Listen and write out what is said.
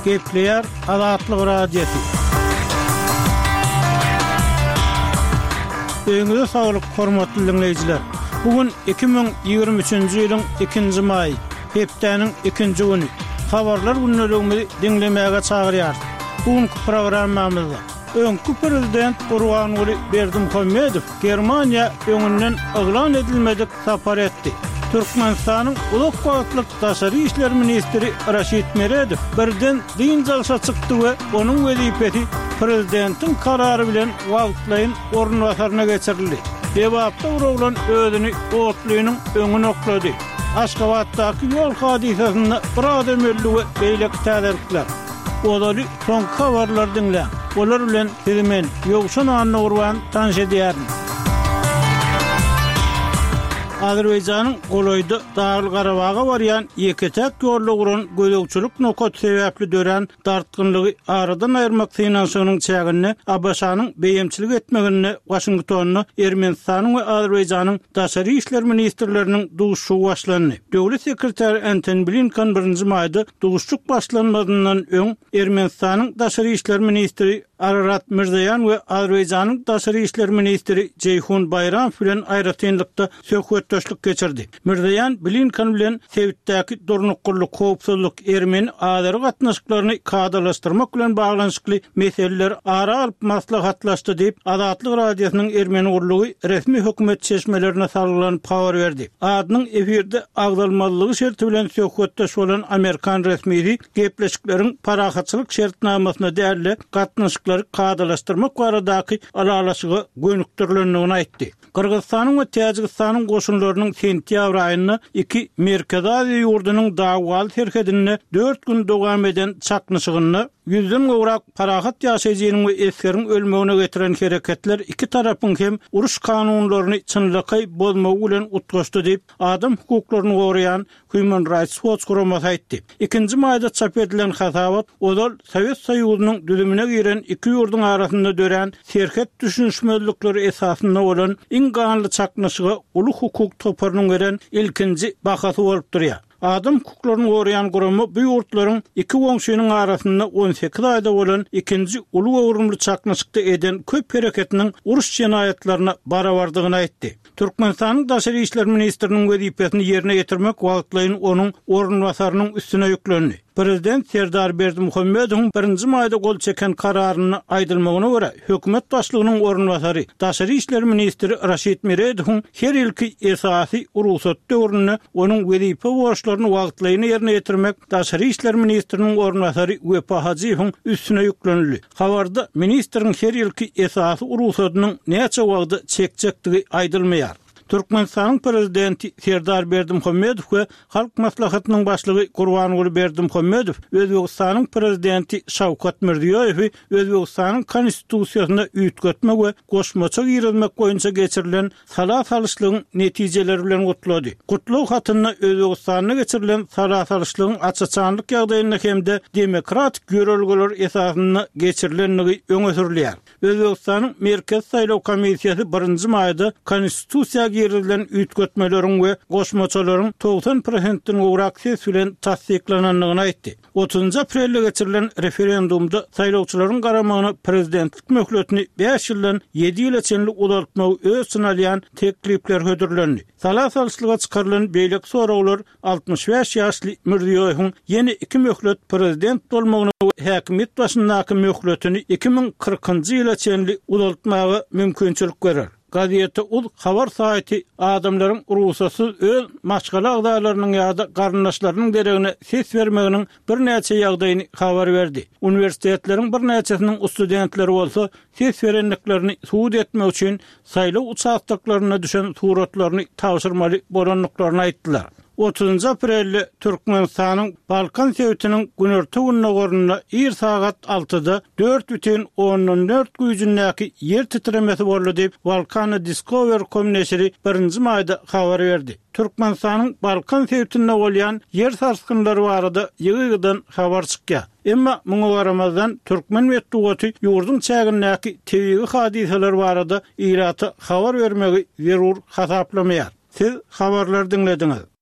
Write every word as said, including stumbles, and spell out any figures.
Gepleyer Azatlyk Radiosu. Öňüňizde saglyk, hormatly dinleýijiler. Bugün iki bin ýygrimi üçinji ýylyň ikinji maý, hepdeniň ikinji güni. Habarlar günlerimizi dinlemäge çagyrýar. Bugünkü programmamyzda öňkü prezident Gurbanuly Berdimuhammedow Germaniýa öňünden aglan edilmedik sapar etdi. Türkmenistanyň uluk wagtlyk daşary işler ministri Raşid Meredow birden diň jalşa çykdy we onuň wezipeti prezidentin karary bilen wagtlaýyn ornwasaryna geçirildi. Debapda urulan özüni otluýynyň öňüne oklady. Aşgabatdaky ýol hadisasyna bir adam öldü we beýlek täderlikler. Olary soň habarlar dinle. Olar bilen hemen ýogşan anna urwan tanış edýärin. Azerbaýjanyň Goloýda Dağly Garabaga barýan ýeketek ýolly guran gödökçülük nokat sebäpli dören dartgynlygy aradan aýyrmak finansyanyň çägini Abaşanyň beýemçilik etmegini Washingtonyny Ermenistanyň we Azerbaýjanyň daşary işler ministrleriniň duguşy başlandy. Döwlet sekretary Antony Blinken birinji maýda duguşçuk başlanmadynyň öň Ermenistanyň daşary işler ministri Ararat Mirzayan we Azerbaýjanyň daşary işler ministri Ceyhun Bayram bilen aýratynlykda söhbetdeşlik geçirdi. Mirzayan Blinken bilen Sewitdäki durnukullyk, howpsuzlyk, Ermeni azary gatnaşyklaryny kadalaşdyrmak bilen baglanyşykly meseleler ara alyp maslahatlaşdy diýip Azatlyk Radiosynyň Ermeni urlugy resmi hökümet çeşmelerine salgylanyp habar berdi. Adynyň efirde agdalmalygy şerti bilen söhbetdeş bolan Amerikan resmisi gepleşikleriň parahatçylyk şertnamasyna däli gatnaşyklary kadalaşdyrmak baradaky alalaşygy gönükdirilendigini aýtdy. Kyrgyzstanyň we Täjikistanyň goşunlarynyň sentýabr aýyna iki Merkez Aziýa ýurdunyň dagwal terkedine dört gün dowam eden çaknyşygyny yüzden gowrak parahat ýaşaýjynyň we eskeriň ölmegine getiren hereketler iki tarapyň hem uruş kanunlaryny çynlyky bozmagy bilen utgaşdy diýip adam hukuklaryny goraýan Human Rights Watch guramasy aýtdy. ikinji maýda çap edilen hasabat odal Sowet Soýuzynyň düzümine giren iki ýurduň arasynda dören serket düşünşmezlikleri esasynda bolan iň ganly çaknyşyga uluk hukuk toparynyň gelen ilkinji bahasy bolup durýar. Adam hukuklaryny goraýan guramy bu ýurtlaryň iki goňşynyň arasynda on sekiz aýda bolan ikinji ulug öwrümli çaknyşykda eden köp hereketiniň uruş jenaýatlaryna barabardygyny aýtdy. Türkmenistanyň daşary işler ministriniň wezipetini ýerine getirmek wagtlaýyn onuň ornwasarynyň üstüne ýüklendi. Prezident Serdar Berdimuhammedow birinji maýda gol çeken kararyny aýdylmagyna görä hökümet başlygynyň ornwasary daşary işler ministri Raşid Meredow her ilki esasy urusat döwrüne onuň wezipe borçlaryny wagtlaýyn ýerine getirmek daşary işler ministriniň ornwasary Wepa Hajiýewiň üstüne ýüklenildi. Habarda ministriň her ilki esasy urusatynyň näçe wagtda çekjektigi aýdylmaýar. Türkmenistanyň prezidenti Serdar Berdimuhammedow we Halk Maslahatynyň başlygy Gurbanuly Berdimuhammedow Özbegistanyň prezidenti Şawkat Mirziýoýew Özbegistanyň konstitusiýasyna üýtgetmek we goşmaça girilmek boýunça geçirilen salat alışlygyň netijeleri bilen gutlady. Gutlaw hatyna Özbegistanyna geçirilen salat alışlygyň açyçanlyk ýagdaýyna hemde demokratik görelgeler esasyna geçirilenligi öňe sürilýär. Özbegistanyň Merkez Saýlaw Komissiýasy birinji maýda konstitusiýa gerilen üýtgetmeleriň we goşmaçalaryň doksan prosentden gowrak ses bilen tasdiklananlygyny aýtdy. otuzunji aprelde geçirilen referendumda saýlawçylaryň garamagyna prezidentlik möhletini beş ýyldan yedi ýyla çenli uzatmagy öz sınalýan teklipler hödürlendi. Salat alışlyga çykarylan beýlek soraglar altmış beş ýaşly Mirziýoýewiň ýeni iki möhlet prezident bolmagyna we häkimet başyndaky möhletini iki bin kırkynjy ýyla çenli uzatmagy mümkinçilik berer. Gazete ul habar saýty adamlaryň ruhsatsy öz maşgala agdalarynyň ýa-da garyndaşlarynyň deregine ses bermeginiň bir näçe ýagdaýyny habar berdi. Universitetleriň bir näçesiniň studentleri bolsa ses berenliklerini suud etmek üçin saýlaw uçakdaklaryna düşen suratlaryny tawşyrmaly bolanlyklaryny aýtdylar. otuzunji aprelde Türkmenistanyň Balkan Sewitiniň günerti gününe bir saat altıda dört бүтүн onuň dört güýjündäki yer titremesi boldy diýip Balkan Discover komneşeri birinji maýda habar berdi. Türkmenistanyň Balkan Sewitinde bolýan yer sarskynlary barada ýygydan habar çykýar. Emma muňa garamazdan Türkmen medeniýeti ýurdun çägindäki tebigi hadiseler barada ýyraty habar bermegi zerur hasaplamaýar. Siz habarlar dinlediňiz.